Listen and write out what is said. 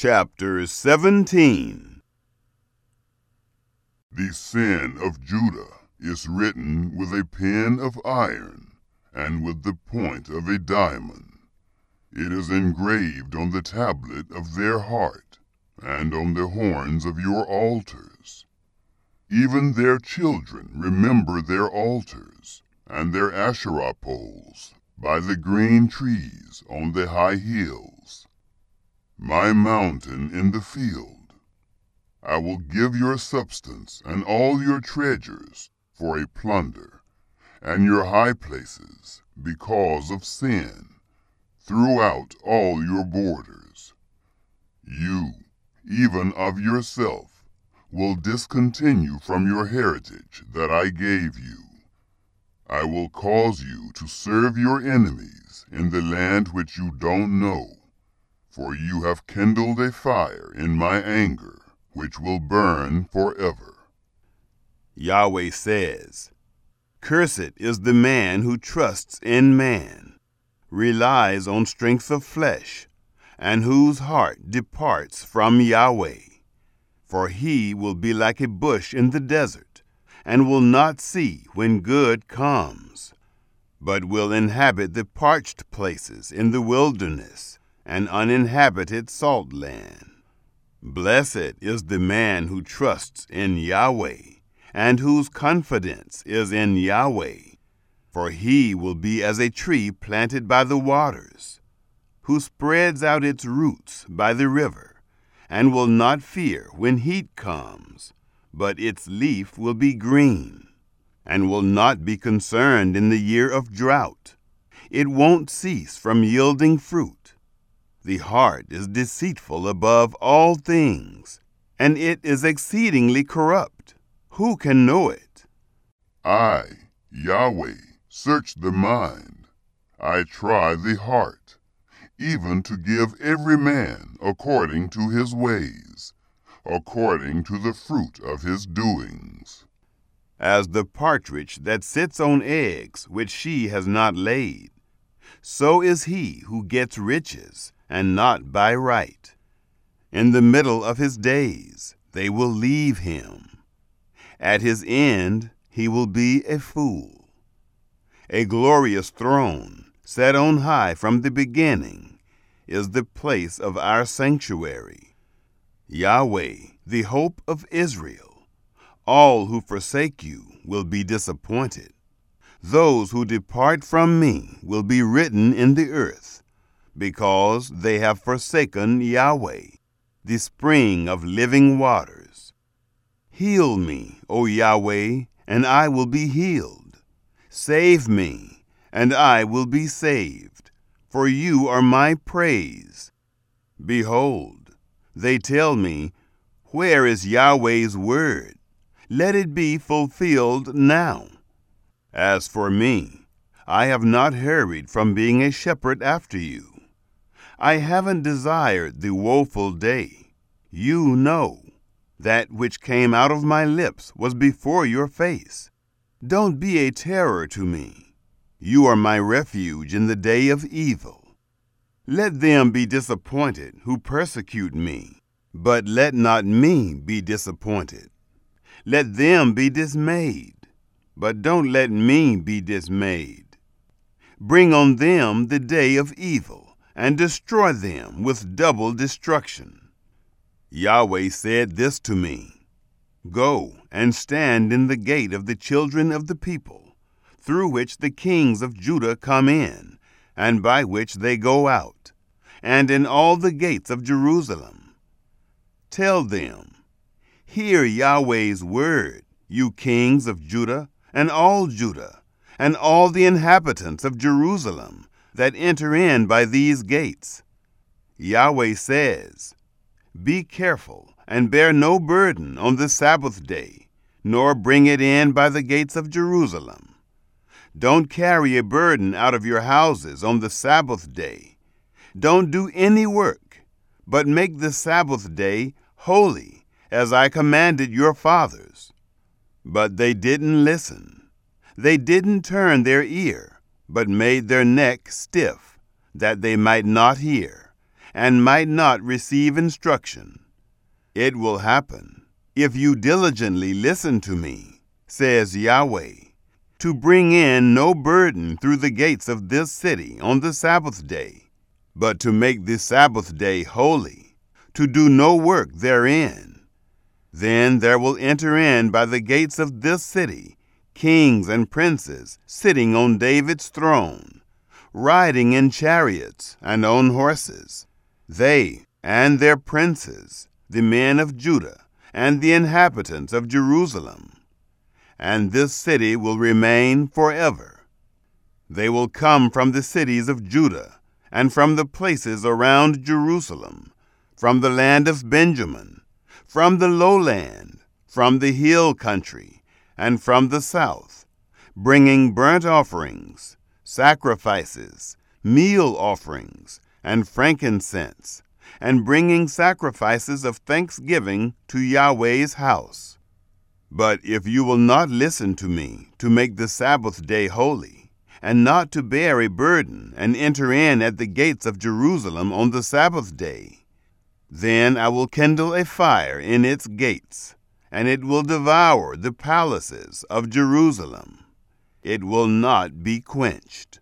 Chapter 17. The sin of Judah is written with a pen of iron and with the point of a diamond. It is engraved on the tablet of their heart and on the horns of your altars. Even their children remember their altars and their Asherah poles by the green trees on the high hills. My mountain in the field. I will give your substance and all your treasures for a plunder, and your high places because of sin, throughout all your borders. You, even of yourself, will discontinue from your heritage that I gave you. I will cause you to serve your enemies in the land which you don't know. For you have kindled a fire in my anger, which will burn forever. Yahweh says, "Cursed is the man who trusts in man, relies on strength of flesh, and whose heart departs from Yahweh. For he will be like a bush in the desert, and will not see when good comes, but will inhabit the parched places in the wilderness, an uninhabited salt land. Blessed is the man who trusts in Yahweh, and whose confidence is in Yahweh. For he will be as a tree planted by the waters, who spreads out its roots by the river, and will not fear when heat comes, but its leaf will be green, and will not be concerned in the year of drought. It won't cease from yielding fruit. The heart is deceitful above all things, and it is exceedingly corrupt. Who can know it? I, Yahweh, search the mind. I try the heart, even to give every man according to his ways, according to the fruit of his doings. As the partridge that sits on eggs which she has not laid, so is he who gets riches, and not by right. In the middle of his days they will leave him. At his end he will be a fool. A glorious throne, set on high from the beginning, is the place of our sanctuary. Yahweh, the hope of Israel. All who forsake you will be disappointed. Those who depart from me will be written in the earth, because they have forsaken Yahweh, the spring of living waters. Heal me, O Yahweh, and I will be healed. Save me, and I will be saved, for you are my praise. Behold, they tell me, where is Yahweh's word? Let it be fulfilled now. As for me, I have not hurried from being a shepherd after you. I haven't desired the woeful day. You know, that which came out of my lips was before your face. Don't be a terror to me. You are my refuge in the day of evil. Let them be disappointed who persecute me, but let not me be disappointed. Let them be dismayed, but don't let me be dismayed. Bring on them the day of evil, and destroy them with double destruction. Yahweh said this to me, "Go and stand in the gate of the children of the people, through which the kings of Judah come in, and by which they go out, and in all the gates of Jerusalem. Tell them, hear Yahweh's word, you kings of Judah, and all the inhabitants of Jerusalem, that enter in by these gates. Yahweh says, be careful, and bear no burden on the Sabbath day, nor bring it in by the gates of Jerusalem. Don't carry a burden out of your houses on the Sabbath day. Don't do any work, but make the Sabbath day holy, as I commanded your fathers." But they didn't listen. They didn't turn their ear, but made their neck stiff, that they might not hear, and might not receive instruction. It will happen, if you diligently listen to me, says Yahweh, to bring in no burden through the gates of this city on the Sabbath day, but to make the Sabbath day holy, to do no work therein. Then there will enter in by the gates of this city kings and princes sitting on David's throne, riding in chariots and on horses, they and their princes, the men of Judah and the inhabitants of Jerusalem. And this city will remain forever. They will come from the cities of Judah and from the places around Jerusalem, from the land of Benjamin, from the lowland, from the hill country, and from the south, bringing burnt offerings, sacrifices, meal offerings, and frankincense, and bringing sacrifices of thanksgiving to Yahweh's house. But if you will not listen to me to make the Sabbath day holy, and not to bear a burden and enter in at the gates of Jerusalem on the Sabbath day, then I will kindle a fire in its gates, and it will devour the palaces of Jerusalem. It will not be quenched.